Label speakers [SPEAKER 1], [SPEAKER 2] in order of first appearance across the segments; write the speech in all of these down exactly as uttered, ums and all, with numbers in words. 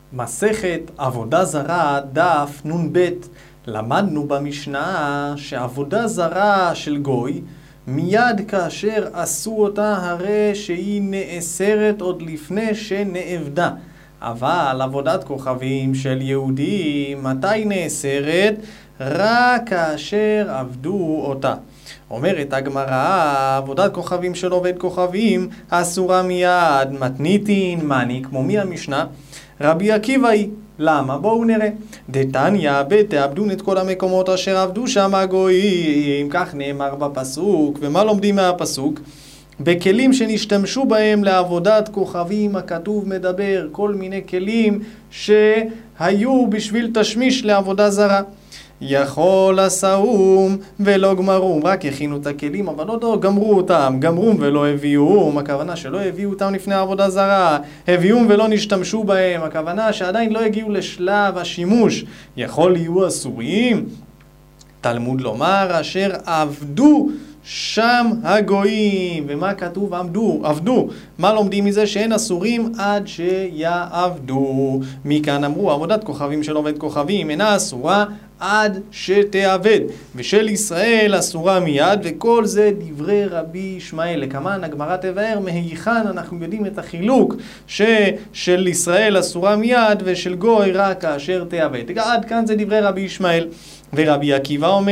[SPEAKER 1] מסכת עבודה זרה, דף נ"ב. למדנו במשנה שעבודה זרה של גוי, מיד כאשר עשו אותה הרי שהיא נאסרת עוד לפני שנאבדה. אבל עבודת כוכבים של יהודים, מתי נאסרת? רק כאשר עבדו אותה. אומרת הגמרא, עבודת כוכבים של עובד כוכבים אסורה מיד, מתניתין, מני, כמו מי המשנה? רבי עקיבא היא. למה? בואו נראה. דתניא בתעבדון את כל המקומות אשר עבדו שם הגויים, כך נאמר בפסוק. ומה לומדים מהפסוק? בכלים שנשתמשו בהם לעבודת כוכבים, הכתוב מדבר כל מיני כלים שהיו בשביל תשמיש לעבודה זרה. יכול עשאום ולא גמרום, רק הכינו את הכלים אבל לא גמרו אותם, גמרום ולא הביאום, הכוונה שלא הביאו אותם לפני עבודה זרה, הביאום ולא נשתמשו בהם, הכוונה שעדיין לא הגיעו לשלב השימוש. יכול יהיו אסורים? תלמוד לומר אשר עבדו שם הגויים. ומה כתוב? עבדו, עבדו. מה לומדים מזה? שאין אסורים עד שיעבדו. מכאן אמרו עבודת כוכבים של עובד כוכבים אינה אסורה עד שתעבד, ושל ישראל אסורה מיד, וכל זה דברי רבי ישמעאל. לכמן הגמרא תבאר מהיכן אנחנו יודעים את החילוק ששל ישראל אסורה מיד ושל גוי רק כאשר תעבד. עד כאן זה דברי רבי ישמעאל. ורבי עקיבא אומר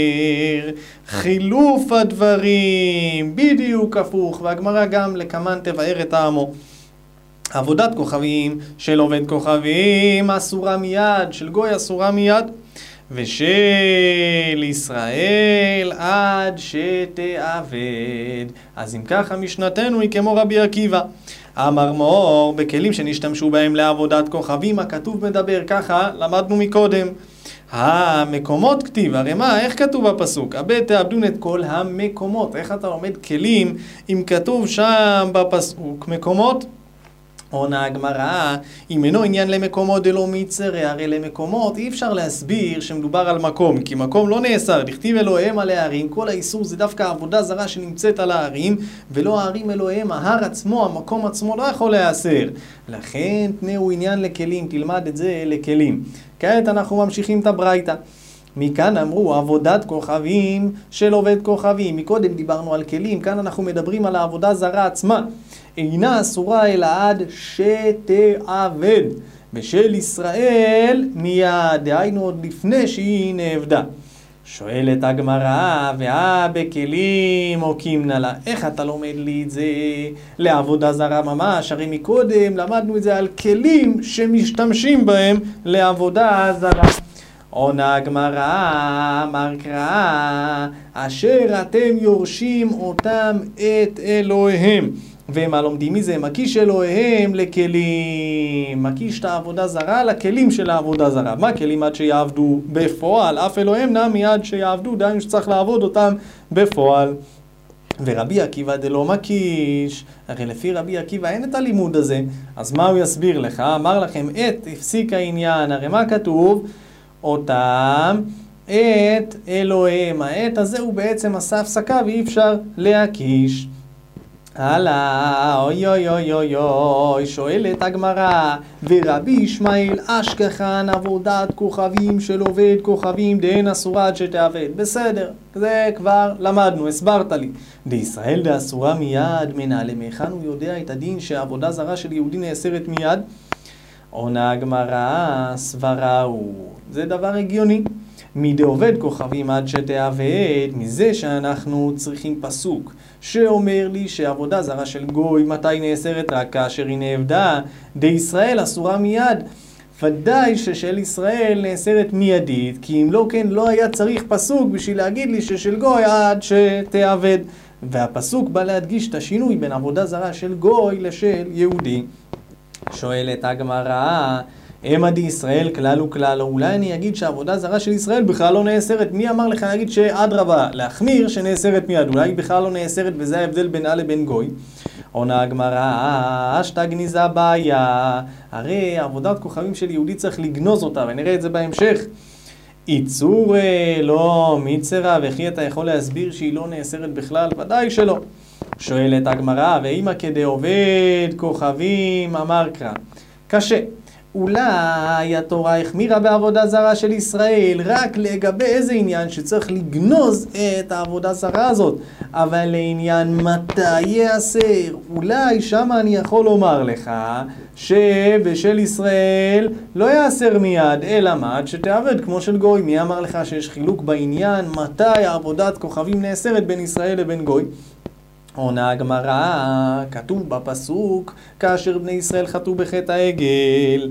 [SPEAKER 1] חילוף הדברים בדיוק הפוך, והגמרא גם לכמן תבאר את העמו. עבודת כוכבים של עובד כוכבים אסורה מיד, של גוי אסורה מיד, ושל ישראל עד שתעבד. אז אם ככה משנתנו היא כמו רבי עקיבא. אמר מור בכלים שנשתמשו בהם לעבודת כוכבים, הכתוב מדבר ככה, למדנו מקודם. המקומות כתיב, הרי מה, איך כתוב בפסוק? הבט תעבדון את כל המקומות. איך אתה לומד כלים אם כתוב שם בפסוק מקומות? עונה הגמרא, אם אינו עניין למקומות דלא מיצר, הרי למקומות אי אפשר להסביר שמדובר על מקום, כי מקום לא נאסר, דכתיב אלוהיהם על הערים, כל האיסור זה דווקא עבודה זרה שנמצאת על הערים, ולא הערים אלוהיהם, ההר עצמו, המקום עצמו לא יכול להיאסר. לכן תנאו עניין לכלים, תלמד את זה לכלים. כעת אנחנו ממשיכים את הברייתא. מכאן אמרו עבודת כוכבים של עובד כוכבים. מקודם דיברנו על כלים, כאן אנחנו מדברים על העבודה זרה עצמה. אינה אסורה אלא עד שתעבד, ושל ישראל מיד, דהיינו עוד לפני שהיא נאבדה. שואלת הגמרא, ואה בכלים או קימנה לה, איך אתה לומד לי את זה לעבודה זרה ממש? הרי מקודם למדנו את זה על כלים שמשתמשים בהם לעבודה זרה. עונה הגמרא, אמר קרא, אשר אתם יורשים אותם את אלוהיהם. ומה לומדים מזה? מקיש אלוהיהם לכלים, מקיש את העבודה זרה לכלים של העבודה זרה. מה כלים? עד שיעבדו בפועל, אף אלוהים נע מיד שיעבדו, דהיינו שצריך לעבוד אותם בפועל. ורבי עקיבא דלא מקיש, הרי לפי רבי עקיבא אין את הלימוד הזה, אז מה הוא יסביר לך? אמר לכם את הפסיק העניין, הרי מה כתוב? אותם את אלוהים. העת הזה הוא בעצם עשה הפסקה ואי אפשר להקיש. הלאה, אוי אוי אוי אוי אוי, שואלת הגמרא, ורבי ישמעאל אשכחן עבודת כוכבים של עובד כוכבים דהן אסורה עד שתעבד. בסדר, זה כבר למדנו, הסברת לי. דישראל דאסורה מיד, מנהלה מהיכן הוא יודע את הדין שעבודה זרה של יהודי נאסרת מיד? עונה הגמרא, סברה הוא, זה דבר הגיוני. מדעובד כוכבים עד שתעבד, מזה שאנחנו צריכים פסוק שאומר לי שעבודה זרה של גוי מתי נאסרת? רק כאשר היא נאבדה. דישראל אסורה מיד, ודאי ששל ישראל נאסרת מיידית, כי אם לא כן לא היה צריך פסוק בשביל להגיד לי ששל גוי עד שתעבד. והפסוק בא להדגיש את השינוי בין עבודה זרה של גוי לשל יהודי. שואלת הגמרא, אמה די ישראל כלל וכלל, או אולי אני אגיד שהעבודה זרה של ישראל בכלל לא נאסרת. מי אמר לך להגיד שאדרבה, להחמיר שנאסרת מיד? אולי היא בכלל לא נאסרת, וזה ההבדל בינה לבין גוי. עונה הגמרא, אשתה גניזה בעיה, הרי עבודת כוכבים של יהודי צריך לגנוז אותה, ונראה את זה בהמשך. איצור לא מיצרה, וכי אתה יכול להסביר שהיא לא נאסרת בכלל? ודאי שלא. שואלת הגמרא, ואימא כדי עובד כוכבים אמר קרא, קשה. אולי התורה החמירה בעבודה זרה של ישראל רק לגבי איזה עניין שצריך לגנוז את העבודה זרה הזאת, אבל לעניין מתי יאסר, אולי שם אני יכול לומר לך שבשל ישראל לא יאסר מיד, אלא מה? שתעבד כמו של גוי. מי אמר לך שיש חילוק בעניין מתי עבודת כוכבים נאסרת בין ישראל לבין גוי? עונה הגמרא, כתוב בפסוק, כאשר בני ישראל חטאו בחטא העגל,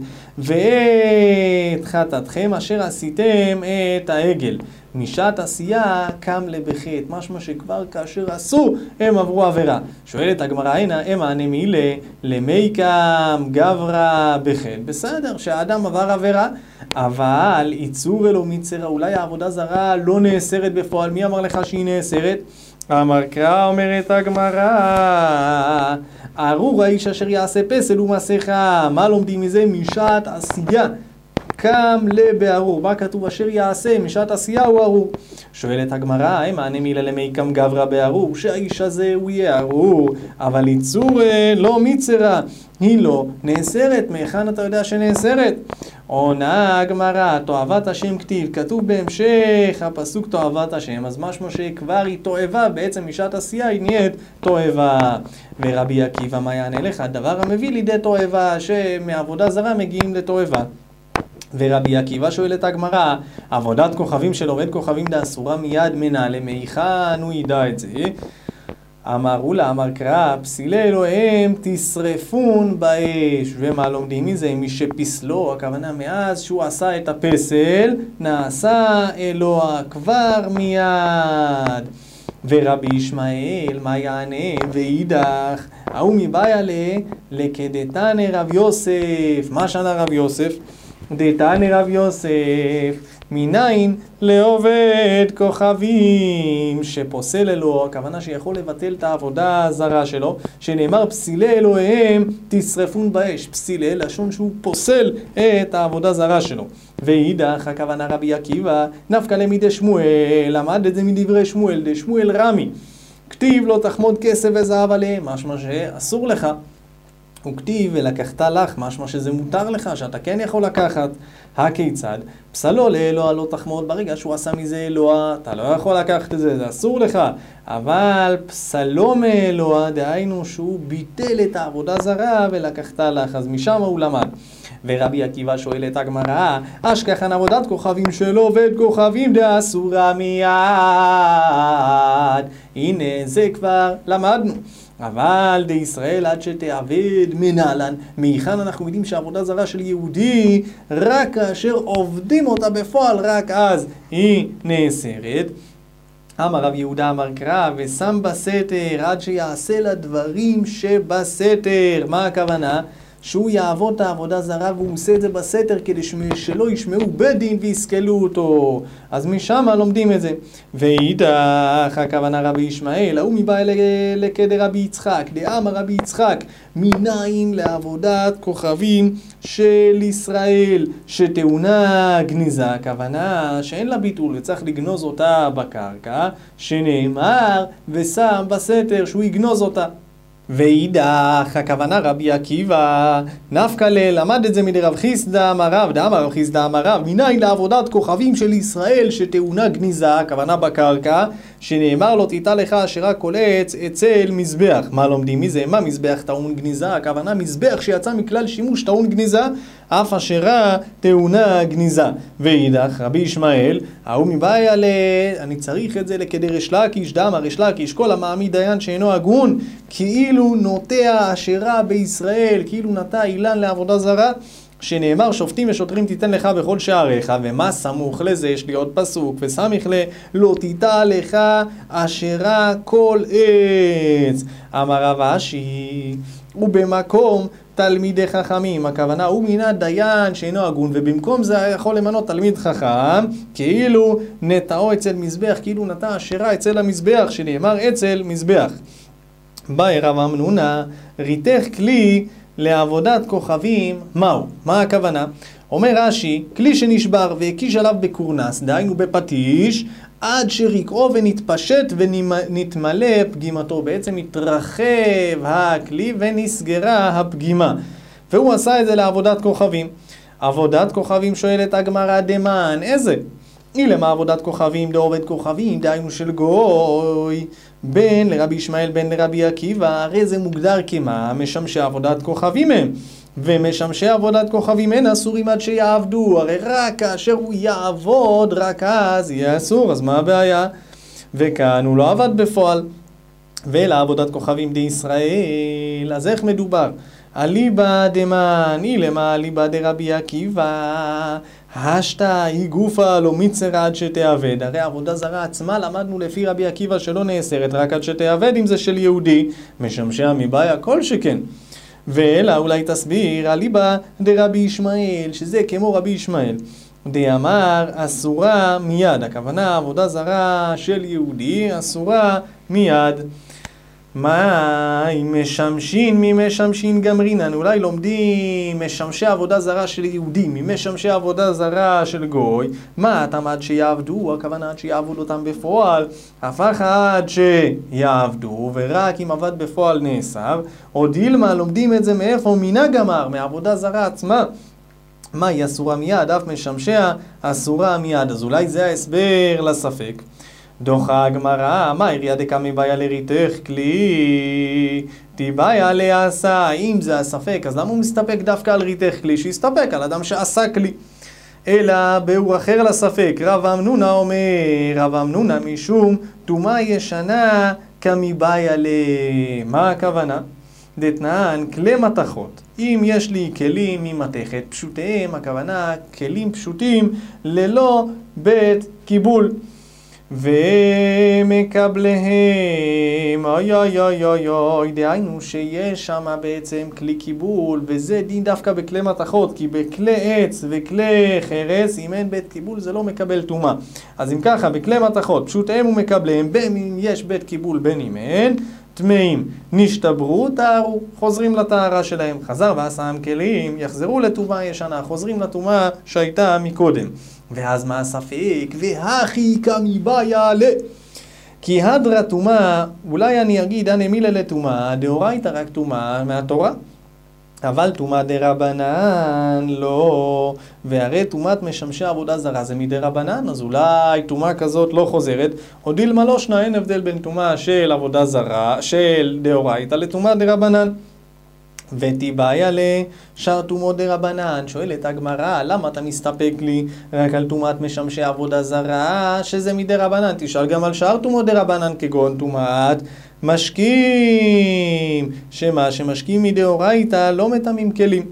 [SPEAKER 1] ואת חטאתכם אשר עשיתם את העגל, משעת עשייה קם לבחטא, משמע שכבר כאשר עשו הם עברו עבירה. שואלת הגמרא, הנה אמה נמילה למי קם גברא בחטא. בסדר שהאדם עבר עבירה, אבל איצור אלו מצרה, אולי העבודה זרה לא נאסרת בפועל. מי אמר לך שהיא נאסרת? אמר קרא, אומרת הגמרא, ארור האיש אשר יעשה פסל ומסכה. מה לומדים מזה? משעת עשייה קם לבארור. מה כתוב? אשר יעשה, משעת עשייה הוא ארור. שואלת הגמרא, מה נמילה למי קם גברא בארור? שהאיש הזה הוא יהיה ארור, אבל איצור לא מצרה, היא לא נאסרת. מהיכן אתה יודע שנאסרת? עונה הגמרא, תועבת השם כתיב, כתוב בהמשך הפסוק תועבת השם, אז משמע שכבר היא תועבה, בעצם משעת עשייה היא נהיית תועבה. ורבי עקיבא מה יענה לך? הדבר המביא לידי תועבה, שמעבודה זרה מגיעים לתועבה. ורבי עקיבא שואל את הגמרא, עבודת כוכבים של עובד כוכבים דאסורה מיד מנהלה, מהיכן הוא ידע את זה? אמרו לה, אמר קרא, פסילי אלוהים תשרפון באש. ומה לומדים מזה? מי שפסלו, הכוונה מאז שהוא עשה את הפסל, נעשה אלוה כבר מיד. ורבי ישמעאל מה יענה? ואידך ההוא מבעיה לקדתני רב יוסף. מה שנה רב יוסף? דתני רב יוסף מניין לעובד כוכבים שפוסל אלוה, הכוונה שיכול לבטל את העבודה הזרה שלו, שנאמר פסילי אלוהיהם תשרפון באש. פסילי לשון שהוא פוסל את העבודה זרה שלו. ואידך הכוונה רבי עקיבא נפקא למידי שמואל, למד את זה מדברי שמואל, דשמואל רמי כתיב לא תחמוד כסף וזהב עליהם, משמע שאסור לך. הוא כתיב ולקחת לך, משמע שזה מותר לך, שאתה כן יכול לקחת. הכיצד? פסלו לאלוה לא תחמוד, ברגע שהוא עשה מזה אלוה, אתה לא יכול לקחת את זה, זה אסור לך. אבל פסלו מאלוה, דהיינו שהוא ביטל את העבודה זרה ולקחת לך, אז משם הוא למד. ורבי עקיבא שואל את הגמרא, אשכחן עבודת כוכבים של עובד כוכבים דאסורה מיד. הנה זה כבר למדנו. אבל די ישראל עד שתעבד מנהלן. מהיכן אנחנו יודעים שהעבודה זרה של יהודי רק כאשר עובדים אותה בפועל, רק אז היא נאסרת. אמר רב יהודה אמר קרא, ושם בסתר עד שיעשה לדברים שבסתר. מה הכוונה? שהוא יעבוד את העבודה זרה והוא עושה את זה בסתר כדי שלא ישמעו בית דין ויסכלו אותו. אז משם לומדים את זה. ואידך הכוונה רבי ישמעאל, ההוא מבא לקדר רבי יצחק, דאמר רבי יצחק, מניין לעבודת כוכבים של ישראל שטעונה גניזה, הכוונה שאין לה ביטול וצריך לגנוז אותה בקרקע, שנאמר ושם בסתר שהוא יגנוז אותה. ואידך הכוונה רבי עקיבא נפקא למד את זה מדרב חיסדא אמר רב, דאמר רב חיסדא אמר רב, מניין לעבודת כוכבים של ישראל שטעונה גניזה, הכוונה בקרקע, שנאמר לו תיטע לך אשרה כל עץ אצל מזבח. מה לומדים מזה? מה מזבח טעון גניזה? הכוונה מזבח שיצא מכלל שימוש טעון גניזה, אף אשרה טעונה גניזה. ואידך רבי ישמעאל, ההוא מבעיה ל... אני צריך את זה לכדי ריש לקיש, דאמר ריש לקיש, כל המעמיד דיין שאינו הגון כאילו נוטע אשרה בישראל, כאילו נטע אילן לעבודה זרה, שנאמר שופטים ושוטרים תיתן לך בכל שעריך. ומה סמוך לזה? יש לי עוד פסוק, וסמיך ל... לא תיטע לך אשרה כל עץ. אמר רב אשי, ובמקום תלמידי חכמים, הכוונה הוא מינה דיין שאינו הגון, ובמקום זה יכול למנות תלמיד חכם, כאילו נטעו אצל מזבח, כאילו נטע אשרה אצל המזבח, שנאמר אצל מזבח. באי רב אמנונה, ריתך כלי לעבודת כוכבים, מהו? מה הכוונה? אומר רש"י, כלי שנשבר והקיש עליו בקורנס, דהיינו בפטיש, עד שריקעו ונתפשט ונתמלא פגימתו, בעצם התרחב הכלי ונסגרה הפגימה, והוא עשה את זה לעבודת כוכבים. עבודת כוכבים שואלת הגמרא דמן, איזה? אילמה עבודת כוכבים דעובד כוכבים, דהיינו של גוי, בין לרבי ישמעאל בין לרבי עקיבא, הרי זה מוגדר כמה? משמשי עבודת כוכבים הם. ומשמשי עבודת כוכבים אין אסורים עד שיעבדו, הרי רק כאשר הוא יעבוד, רק אז יהיה אסור, אז מה הבעיה? וכאן הוא לא עבד בפועל. ואלה עבודת כוכבים דישראל, אז איך מדובר? אליבא דמן, אילמה אליבא דרבי עקיבא, השתא היא גופה לא מצר עד שתעבד. הרי עבודה זרה עצמה למדנו לפי רבי עקיבא שלא נאסרת רק עד שתעבד, אם זה של יהודי, משמשיה מבעיה כל שכן. ואלה אולי תסביר אליבא דרבי ישמעאל, שזה כמו רבי ישמעאל. דאמר אסורה מיד, הכוונה עבודה זרה של יהודי אסורה מיד. מה אם משמשין ממשמשין גמרינן? אולי לומדים משמשי עבודה זרה של יהודים ממשמשי עבודה זרה של גוי. מה אתם עד שיעבדו? הכוונה עד שיעבוד אותם בפועל, הפך עד שיעבדו, ורק אם עבד בפועל נאסר. או דילמה לומדים את זה מאיפה? מינה גמר, מעבודה זרה עצמה. מה היא אסורה מיד? אף משמשיה אסורה מיד. אז אולי זה ההסבר לספק. דוחה הגמרא, מה יריה דקמי בעיה לריתך כלי? תיבעיה לעשה. אם זה הספק, אז למה הוא מסתפק דווקא על ריתך כלי? שיסתפק על אדם שעשה כלי. אלא באור אחר לספק, רב אמנונה אומר, רב אמנונה משום תומה ישנה כמי בעיה ל... מה הכוונה? דתנן כלי מתכות. אם יש לי כלים ממתכת פשוטיהם, הכוונה כלים פשוטים ללא בית קיבול. ומקבליהם, אוי אוי אוי אוי אוי, דהיינו שיש שם בעצם כלי קיבול, וזה דין דווקא בכלי מתכות, כי בכלי עץ וכלי חרס, אם אין בית קיבול זה לא מקבל טומאה. אז אם ככה, בכלי מתכות, פשוטיהם ומקבליהם, בין אם יש בית קיבול בין אם אין, טמאים נשתברו, טהרו, חוזרים לטהרה שלהם. חזר ועשם כלים, יחזרו לטומאה ישנה, חוזרים לטומאה שהייתה מקודם. ואז מה הספק? והכי כמי בעיה ל... כי הדרה טומאה, אולי אני אגיד אני מילה לטומאה, דאורייתא רק טומאה מהתורה. אבל טומאה דרבנן לא, והרי טומאת משמשי עבודה זרה זה מדרבנן, אז אולי טומאה כזאת לא חוזרת. או דילמה לא שנה, אין הבדל בין טומאה של עבודה זרה, של דאורייתא לטומאה דרבנן. ותיבעיה לשאר טומאות דרבנן. שואלת הגמרא, למה אתה מסתפק לי רק על טומאת משמשי עבודה זרה שזה מדרבנן? תשאל גם על שאר טומאות דרבנן כגון טומאת משקים, שמה שמשקים מדאורייתא לא מטמאים כלים.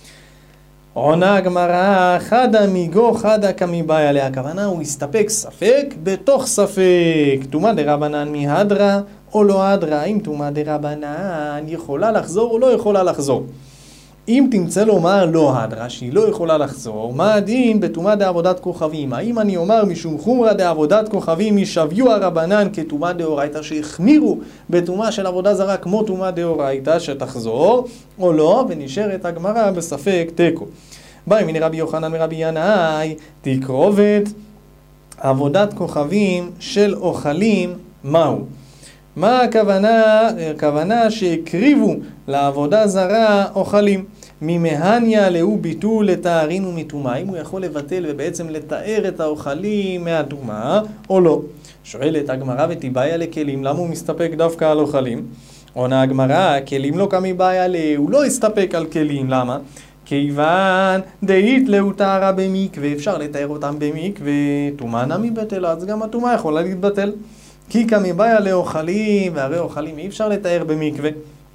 [SPEAKER 1] עונה הגמרא, חדה מיגו חדה כמי בעיה לה. הכוונה הוא הסתפק ספק בתוך ספק. טומאה דרבנן מהדרה או לא הדרה, אם טומאה דרבנן יכולה לחזור או לא יכולה לחזור. אם תמצא לומר לא הדרה, שהיא לא יכולה לחזור, מה הדין בטומאה דעבודת כוכבים? האם אני אומר משום חומרא דעבודת כוכבים ישביו הרבנן כטומאה דאורייתא שהחמירו בטומאה של עבודה זרה כמו טומאה דאורייתא שתחזור או לא? ונשארת הגמרא בספק תיקו. באי מן רבי יוחנן מרבי ינאי, תקרובת עבודת כוכבים של אוכלים מהו? מה הכוונה? הכוונה שהקריבו לעבודה זרה אוכלים. ממהניה לאו ביטול לתארין ומטומאה. אם הוא יכול לבטל ובעצם לתאר את האוכלים מהטומאה או לא. שואלת הגמרא ותיבעיה לכלים, למה הוא מסתפק דווקא על אוכלים? עונה הגמרא, כלים לא כמי בעיה לה, הוא לא הסתפק על כלים, למה? כיוון דאית לאו טהרה במקווה, אפשר לתאר אותם במקווה, טומאה נמי בטלה, אז גם הטומאה יכולה להתבטל. כי כמי בעיה לאוכלים, והרי אוכלים אי אפשר לתאר במקווה.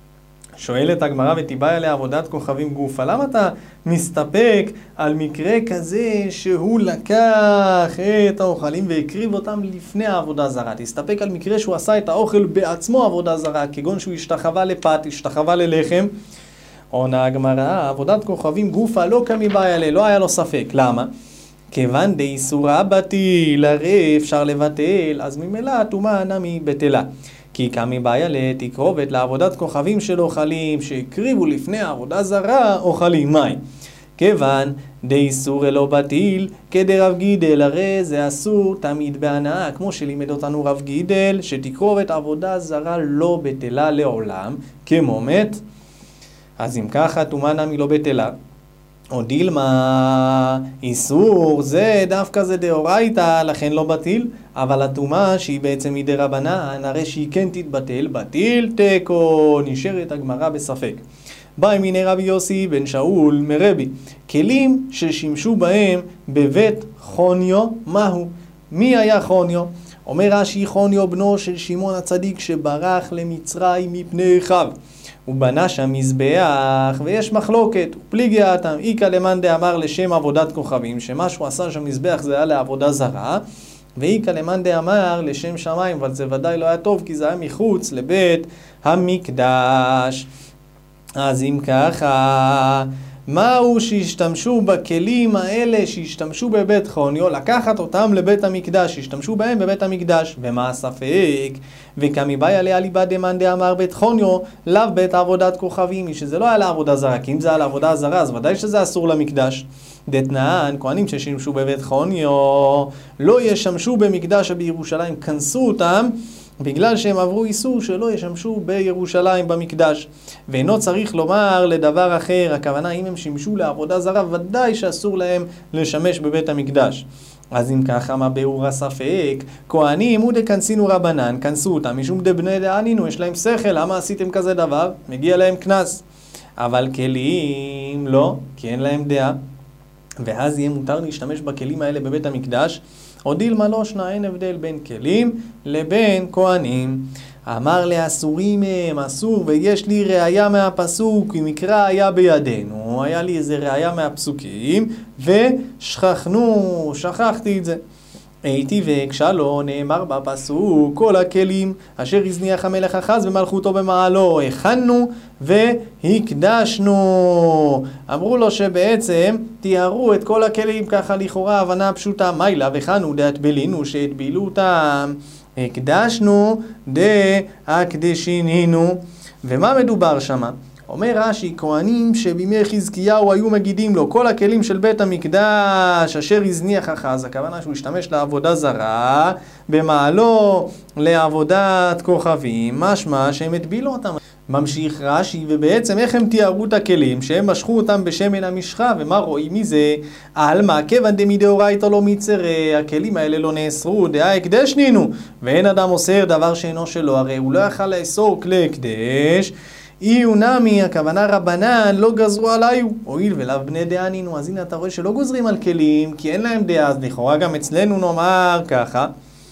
[SPEAKER 1] שואלת הגמרא ותיבעיה לעבודת כוכבים גופה, למה אתה מסתפק על מקרה כזה שהוא לקח את האוכלים והקריב אותם לפני העבודה זרה? תסתפק על מקרה שהוא עשה את האוכל בעצמו עבודה זרה, כגון שהוא השתחווה לפת, השתחווה ללחם. עונה הגמרא, עבודת כוכבים גופה לא כמי בעיה לה, לא היה לו ספק. למה? כיוון דאיסורא בטיל, הרי אפשר לבטל, אז ממילא הטומאה נמי בטלה. כי כמי בעיה לתקרובת לעבודת כוכבים של אוכלים שהקריבו לפני העבודה זרה אוכלים מים. כיוון דאיסורא לא בטיל כדרב גידל, הרי זה אסור תמיד בהנאה, כמו שלימד אותנו רב גידל, שתקרובת עבודה זרה לא בטלה לעולם, כמו מת. אז אם ככה טומאה נמי לא בטלה. או דילמה, איסור, זה דווקא זה דאורייתא, לכן לא בטיל, אבל הטומאה שהיא בעצם מדי רבנן, הרי שהיא כן תתבטל, בטיל תיקו, נשארת הגמרא בספק. בא מיני רבי יוסי בן שאול מרבי, כלים ששימשו בהם בבית חוניו, מהו? מי היה חוניו? אומר רש"י, חוניו בנו של שמעון הצדיק שברח למצרים מפני אחיו. הוא בנה שם מזבח, ויש מחלוקת, פליגי האטם, איקא למאן דאמר לשם עבודת כוכבים, שמה שהוא עשה שם מזבח זה היה לעבודה זרה, ואיקא למאן דאמר לשם שמיים, אבל זה ודאי לא היה טוב, כי זה היה מחוץ לבית המקדש. אז אם ככה, מהו שהשתמשו בכלים האלה שהשתמשו בבית חוניו, לקחת אותם לבית המקדש, שהשתמשו בהם בבית המקדש, ומה הספק? וכמיבאי עליה ליבא דמאן דאמר בית חוניו, לאו בית עבודת כוכבים, שזה לא היה לעבודה זרה, כי אם זה היה לעבודה זרה, אז ודאי שזה אסור למקדש. דתנן, כהנים ששימשו בבית חוניו, לא ישמשו במקדש בירושלים, כנסו אותם, בגלל שהם עברו איסור שלא ישמשו בירושלים במקדש. ואינו צריך לומר לדבר אחר, הכוונה אם הם שימשו לעבודה זרה, ודאי שאסור להם לשמש בבית המקדש. אז אם ככה, מה ביאור הספק? כהנים הוא דקנסינו רבנן, כנסו אותם, משום דבני דענינו, יש להם שכל, למה עשיתם כזה דבר? מגיע להם כנס. אבל כלים לא, כי אין להם דעה. ואז יהיה מותר להשתמש בכלים האלה בבית המקדש, או דילמה לא שנה, אין הבדל בין כלים לבין כהנים. אמר לאסורים הם, אסור, ויש לי ראיה מהפסוק, אם מקרא היה בידינו, היה לי איזה ראיה מהפסוקים, ושכחנו, שכחתי את זה. הייתי וכשלו נאמר בפסוק, כל הכלים אשר הזניח המלך אחז במלכותו במעלו, הכנו והקדשנו. אמרו לו שבעצם תיארו את כל הכלים ככה לכאורה הבנה פשוטה, מיילה וכנו דהטבלינו שהטבילו אותם, הקדשנו דהקדשינינו. ומה מדובר שמה? אומר רש"י, כהנים שבימי חזקיהו היו מגידים לו כל הכלים של בית המקדש אשר הזניח אחז, הכוונה שהוא השתמש לעבודה זרה, במעלו לעבודת כוכבים, משמע שהם הטבילו אותם. ממשיך רש"י, ובעצם איך הם תיארו את הכלים? שהם משכו אותם בשמן המשחה, ומה רואים מזה? עלמא כיוון דמדאורייתא לא מצרי, הכלים האלה לא נאסרו, דעה הקדש נינו, ואין אדם אוסר דבר שאינו שלו, הרי הוא לא יכל לאסור כלי הקדש, אי ונמי, הכוונה רבנן, לא גזרו עליי, הואיל ולאו בני דעה נינו. אז הנה אתה רואה שלא גוזרים על כלים, כי אין להם דעה, אז לכאורה גם אצלנו נאמר ככה.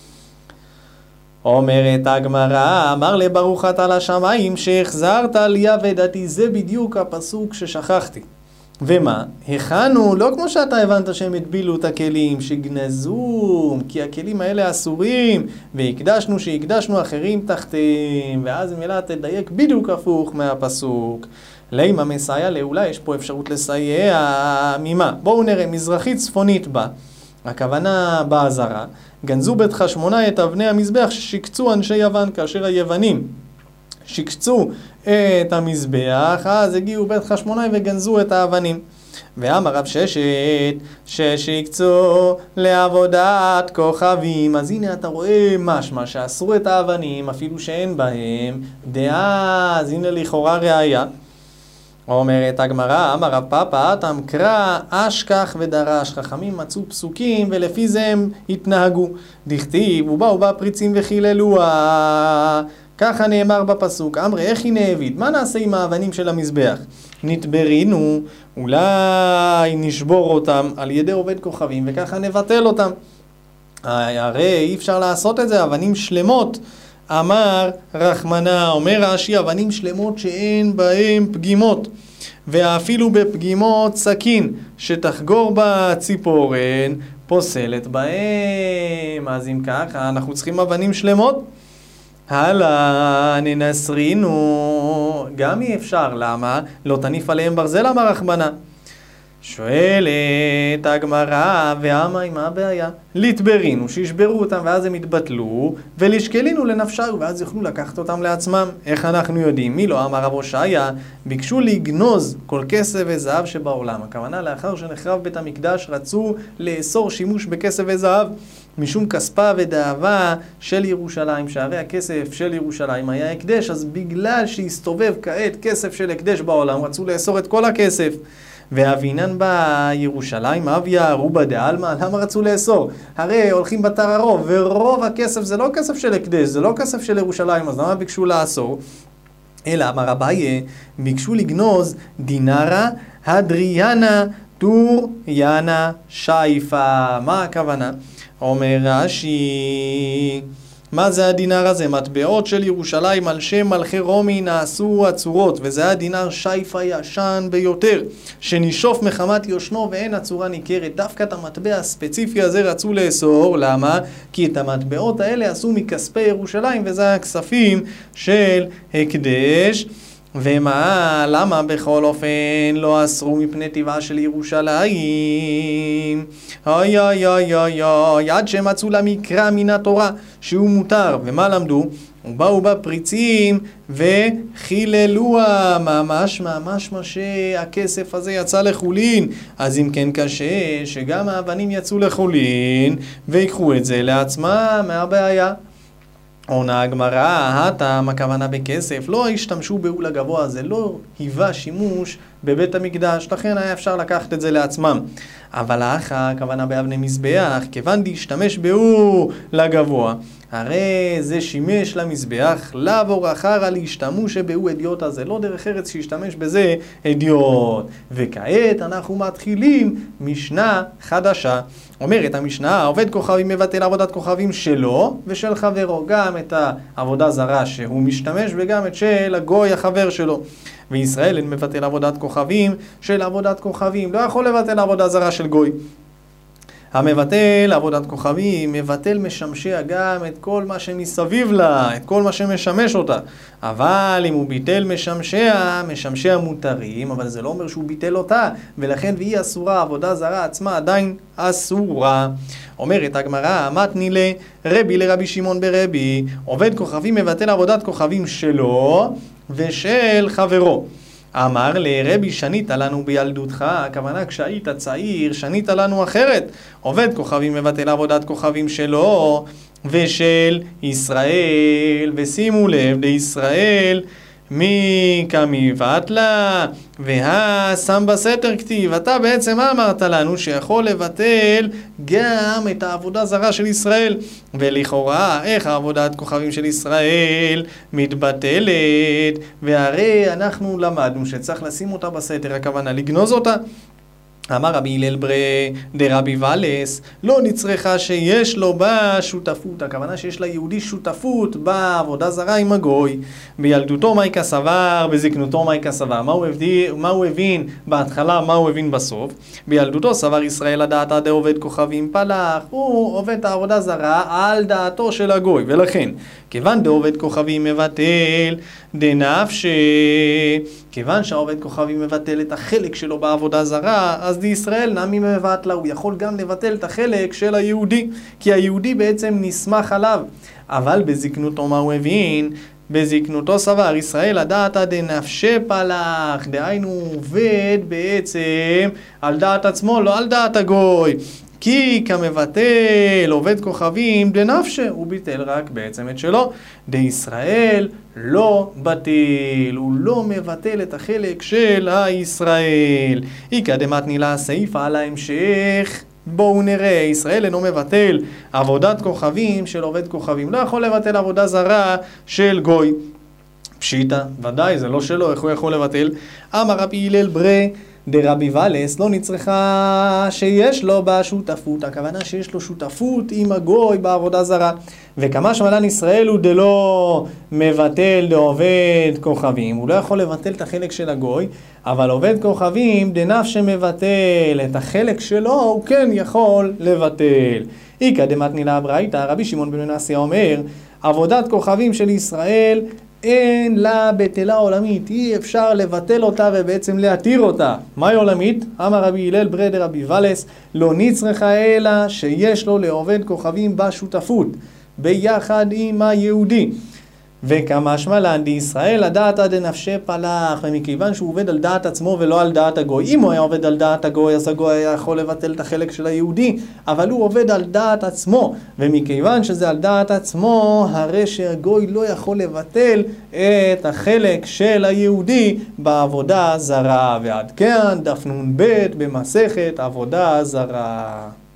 [SPEAKER 1] אומרת הגמרא, אמר לברוך אתה על השמיים שהחזרת לי ודעתי, זה בדיוק הפסוק ששכחתי. ומה? הכנו, לא כמו שאתה הבנת שהם הטבילו את הכלים, שגנזו, כי הכלים האלה אסורים, והקדשנו שהקדשנו אחרים תחתיהם, ואז מילה תדייק בדיוק הפוך מהפסוק. לימה מסייע לאולי, יש פה אפשרות לסייע ממה? בואו נראה, מזרחית צפונית בה, הכוונה בעזרה, גנזו בית חשמונאי את אבני המזבח ששיקצו אנשי יוון, כאשר היוונים שיקצו את המזבח, אז הגיעו בית חשמונאי וגנזו את האבנים. ואמר רב ששת ששיקצו לעבודת כוכבים, אז הנה אתה רואה משמע שאסרו את האבנים אפילו שאין בהם דעה, אז הנה לכאורה ראיה. אומרת הגמרא, אמר רב פאפא אטם קרא אשכח ודרש, חכמים מצאו פסוקים ולפי זה הם התנהגו. דכתיב ובאו בה פריצים וחיללוה, ככה נאמר בפסוק, אמרי איך היא נאבית, מה נעשה עם האבנים של המזבח? נתברינו, אולי נשבור אותם על ידי עובד כוכבים וככה נבטל אותם. הרי אי אפשר לעשות את זה, אבנים שלמות, אמר רחמנה, אומר רש"י, אבנים שלמות שאין בהם פגימות, ואפילו בפגימות סכין שתחגור בציפורן פוסלת בהם. אז אם ככה אנחנו צריכים אבנים שלמות. הלאה ננסרינו, גם אי אפשר, למה? לא תניף עליהם ברזל, אמר רחמנה. שואלת הגמרא, ואמה עם מה הבעיה? לתברינו, שישברו אותם ואז הם יתבטלו, ולשקלינו לנפשהו ואז יוכלו לקחת אותם לעצמם. איך אנחנו יודעים? מי לא? אמר רב הושעיה, ביקשו לגנוז כל כסף וזהב שבעולם. הכוונה לאחר שנחרב בית המקדש רצו לאסור שימוש בכסף וזהב, משום כספה ודאבה של ירושלים, שהרי הכסף של ירושלים היה הקדש, אז בגלל שהסתובב כעת כסף של הקדש בעולם, רצו לאסור את כל הכסף. ואבינן בירושלים, אביה רובה דעלמא, למה רצו לאסור? הרי הולכים בתר הרוב, ורוב הכסף זה לא כסף של הקדש, זה לא כסף של ירושלים, אז למה ביקשו לאסור? אלא אמר אביי, ביקשו לגנוז דינרה הדריאנה טור ינה שייפה. מה הכוונה? אומר רש"י, מה זה הדינר הזה? מטבעות של ירושלים על שם מלכי רומי נעשו הצורות, וזה הדינר שייפה ישן ביותר, שנשוף מחמת יושנו ואין הצורה ניכרת. דווקא את המטבע הספציפי הזה רצו לאסור. למה? כי את המטבעות האלה עשו מכספי ירושלים, וזה הכספים של הקדש. ומה, למה בכל אופן לא אסרו מפני טבעה של ירושלים? אוי אוי אוי אוי אוי, עד שמצאו למקרא מן התורה שהוא מותר. ומה למדו? ובאו בפריצים וחיללוה, ממש ממש מה שהכסף הזה יצא לחולין. אז אם כן קשה שגם האבנים יצאו לחולין ויקחו את זה לעצמם, מה הבעיה? עונה הגמרא, הטעם הכוונה בכסף, לא השתמשו בעול הגבוה, זה לא היווה שימוש בבית המקדש, לכן היה אפשר לקחת את זה לעצמם. אבל האחה הכוונה באבני מזבח, כיוון להשתמש בעול הגבוה, הרי זה שימש למזבח, לעבור אחרה להשתמש שבעול אדיוט, הזה לא דרך ארץ שישתמש בזה אדיוט. וכעת אנחנו מתחילים משנה חדשה. אומרת המשנה, עובד כוכבים מבטל עבודת כוכבים שלו ושל חברו, גם את העבודה זרה שהוא משתמש וגם את של הגוי החבר שלו. וישראל אין מבטל עבודת כוכבים של עבודת כוכבים, לא יכול לבטל עבודה זרה של גוי. המבטל עבודת כוכבים מבטל משמשיה גם את כל מה שמסביב לה, את כל מה שמשמש אותה. אבל אם הוא ביטל משמשיה, משמשיה מותרים, אבל זה לא אומר שהוא ביטל אותה, ולכן והיא אסורה, עבודה זרה עצמה עדיין אסורה. אומרת הגמרא, מתני לרבי לרבי שמעון ברבי, עובד כוכבים מבטל עבודת כוכבים שלו ושל חברו. אמר לרבי, שנית לנו בילדותך, הכוונה כשהיית צעיר, שנית לנו אחרת. עובד כוכבים מבטל עבודת כוכבים שלו ושל ישראל, ושימו לב, לישראל מי כמיבת לה והשם בסתר כתיב. אתה בעצם מה אמרת לנו? שיכול לבטל גם את העבודה זרה של ישראל. ולכאורה איך העבודת כוכבים של ישראל מתבטלת? והרי אנחנו למדנו שצריך לשים אותה בסתר, הכוונה לגנוז אותה. אמר רבי הלל ברי דרבי ולס, לא נצרכה שיש לו בה שותפות, הכוונה שיש ליהודי שותפות בעבודה זרה עם הגוי. בילדותו מייקה סבר, בזקנותו מייקה סבר. מה הוא הבין, מה הוא הבין בהתחלה, מה הוא הבין בסוף? בילדותו סבר ישראל לדעתה דעובד כוכבים פלח, הוא עובד את העבודה זרה על דעתו של הגוי, ולכן כיוון דעובד כוכבים מבטל דנפשי, כיוון שהעובד כוכבים מבטל את החלק שלו בעבודה זרה, אז די ישראל נמי מבטלה, הוא יכול גם לבטל את החלק של היהודי, כי היהודי בעצם נסמך עליו. אבל בזקנותו מה הוא הבין? בזקנותו סבר ישראל הדעתה דנפשי פלח, דהיינו הוא עובד בעצם על דעת עצמו, לא על דעת הגוי. כי כמבטל עובד כוכבים דנפשי, הוא ביטל רק בעצם את שלו. די ישראל לא בטל, הוא לא מבטל את החלק של הישראל. יקדמתני לה סעיפה על ההמשך. בואו נראה, ישראל אינו מבטל עבודת כוכבים של עובד כוכבים, לא יכול לבטל עבודה זרה של גוי. פשיטה, ודאי, זה לא שלו, איך הוא יכול לבטל? אמר רבי הלל ברי דרבי ולס, לא נצרכה שיש לו בה שותפות, הכוונה שיש לו שותפות עם הגוי בעבודה זרה. וכמה שמלן ישראל הוא דלא מבטל דעובד כוכבים, הוא לא יכול לבטל את החלק של הגוי, אבל עובד כוכבים דנפשי מבטל את החלק שלו, הוא כן יכול לבטל. איקא דמתני לה ברייתא, רבי שמעון בן מנסיה אומר, עבודת כוכבים של ישראל אין לה בטלה עולמית, אי אפשר לבטל אותה ובעצם להתיר אותה. מהי עולמית? אמר רבי הלל ברי דרבי ולס, לא נצרכה אלא שיש לו לעובד כוכבים בשותפות, ביחד עם היהודי. וכמה שמלן דישראל הדעתא דנפשי פלח, ומכיוון שהוא עובד על דעת עצמו ולא על דעת הגוי. אם הוא היה עובד על דעת הגוי, אז הגוי היה יכול לבטל את החלק של היהודי, אבל הוא עובד על דעת עצמו, ומכיוון שזה על דעת עצמו, הרי שהגוי לא יכול לבטל את החלק של היהודי בעבודה זרה. ועד כאן דף נ"ב במסכת עבודה זרה.